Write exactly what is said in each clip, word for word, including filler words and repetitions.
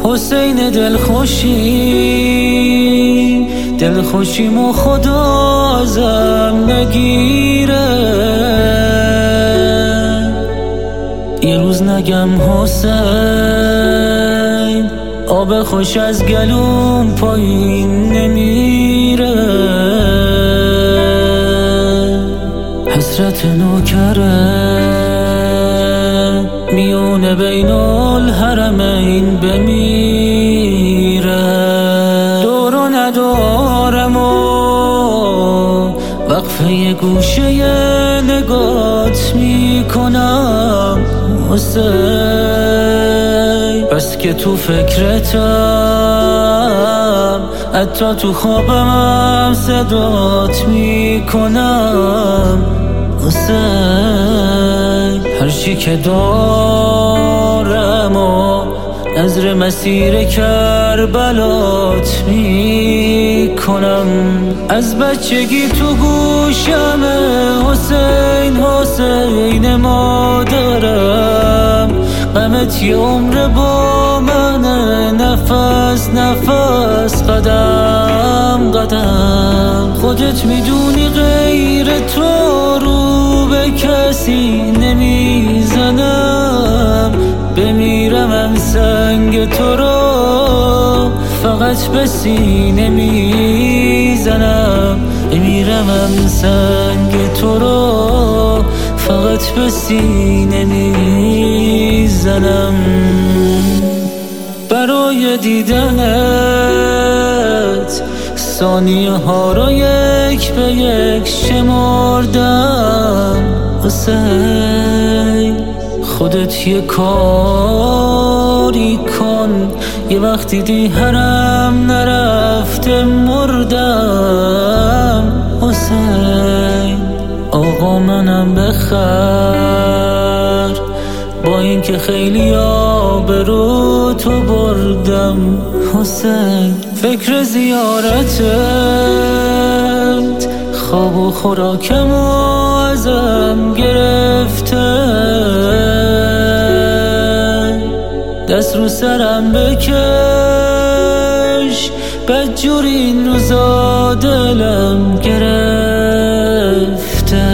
حسین دلخوشی دلخوشیمو خدا ازم نگیره، یه روز نگم حسین آب خوش از گلوم پایین نمیره. حسرت نوکره میونه بین الحرمین بمیره، دورو ندارم و وقفه یه گوشه نگات میکنم حسین، بس که تو فکرتم حتی تو خوابم صدات میکنم حسین. هرچی که دارم و نظر مسیر کربلات میکنم، از بچگی تو گوشمه حسین حسین مادرم، غمت یه عمر با منه، نفس نفس قدم قدم. خودت میدونی غیر تو رو به کسی نمیزنم، بمیرم هم سنگ تو رو فقط به سینه میزنم، بمیرم هم سنگ تو رو فقط به سینه میزنم. برای دیدنت ثانیه ها رو یک به یک شمردم حسین، خودت یه کاری کن، یه وقتی دی حرم نرفته مردم حسین. آقا منم بخر با این که خیلی آبرو تو بردم حسین، فکر زیارتت خواب و خوراکم و ازم گرفته، دست رو سرم بکش بدجور این روزا دلم گرفته،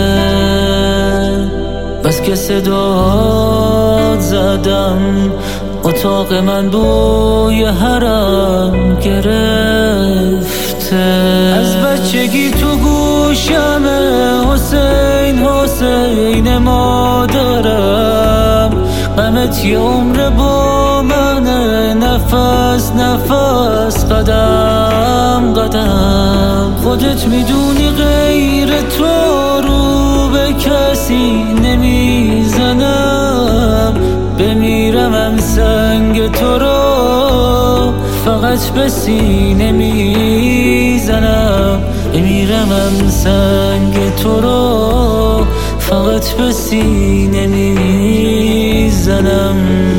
بس که صدات زدم اتاق من بوی حرم گرفته، از بچگی تو گوشمه حسین حسین مادرم، غمت یه عمر با منه، نفس نفس قدم قدم. خودت میدونی غیر تو رو به کسی نمیزنم، بمیرم هم سنگ تو رو فقط به سینه میزنم، بمیرم هم سنگ تو رو فقط به سینه میزنم.